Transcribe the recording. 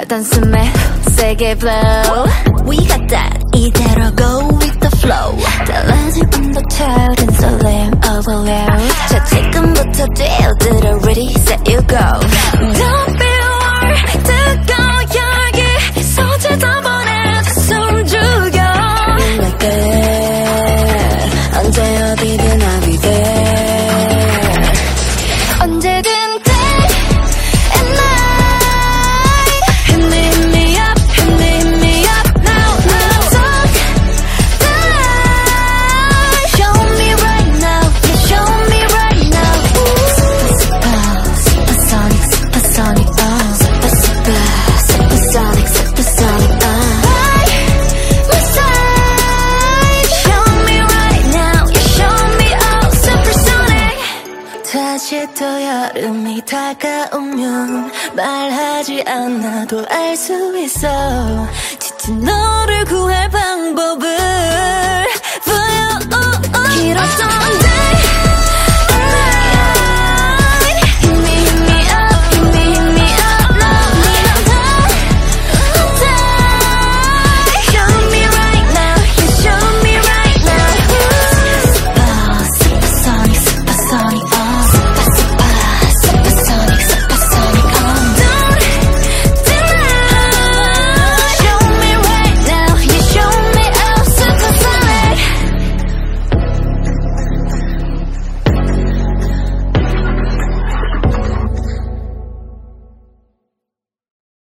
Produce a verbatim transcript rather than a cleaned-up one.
단숨에 세게 blow. We got that. 이대로 go with the flow. 달라진 온도 차오른 설렘 overload. 자 지금부터 뛰어들어 ready set you go. Don't be worried. 뜨거운 열기 서재다 보내줘 숨 죽여. Like that. 언제 어디든 I'll be there. 언제든 다시 또 여름이 다가오면 말하지 않아도 알 수 있어. 짙은 너를 구해